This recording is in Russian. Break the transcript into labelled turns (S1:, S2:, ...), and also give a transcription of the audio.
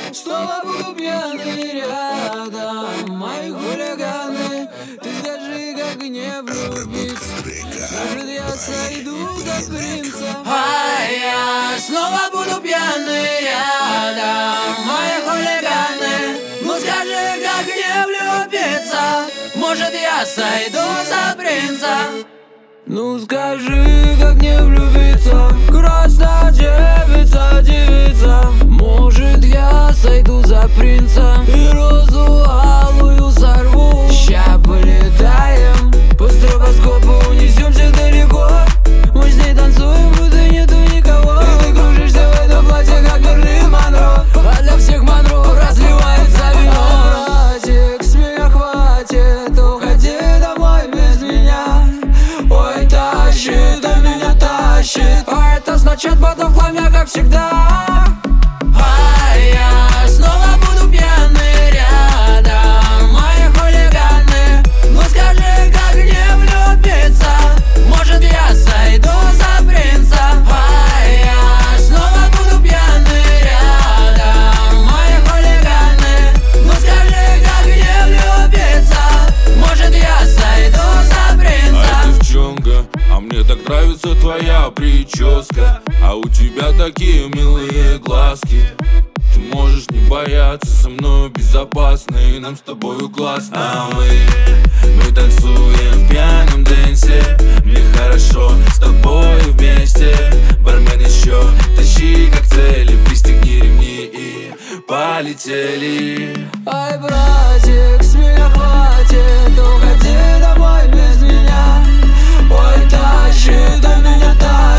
S1: Снова буду пьяный рядом, мои хулиганы. Ты скажи, как не влюбиться. Может, я сойду за принца. А я снова буду пьяный рядом, мои хулиганы. Ну скажи, как не влюбиться. Может, я сойду за принца. Ну скажи, как не влюбиться. Красная девица, девица. Может, я сойду за принца и розу алую сорву. Ща полетаем, по стробоскопу унесемся далеко. Мы с ней танцуем, будто нету никого. И ты кружишься в этом платье, как Мерлин Монро. А для всех Монро разливается вино. Братик, с меня хватит, уходи домой без меня. Ой, тащит, да меня тащит. А это значит, потом в хламе, как всегда. А я снова буду пьяный рядом, мои хулиганы. Ну скажи, как не влюбиться. Может, я сойду за принца. А я снова буду пьяный рядом, мои хулиганы. Ну скажи, как не влюбиться. Может, я сойду за принца.
S2: Ай, девчонка, а мне так нравится твоя прическа. А у тебя такие милые глазки. Ты можешь не бояться, со мной безопасно, и нам с тобою классно. А мы танцуем в пьяном дэнсе. Мне хорошо с тобой вместе. Бармен еще тащи коктейли, пристегни ремни и полетели.
S1: Ай, братик, с меня хватит, уходи домой без меня. Ой, тащит, да меня тащит.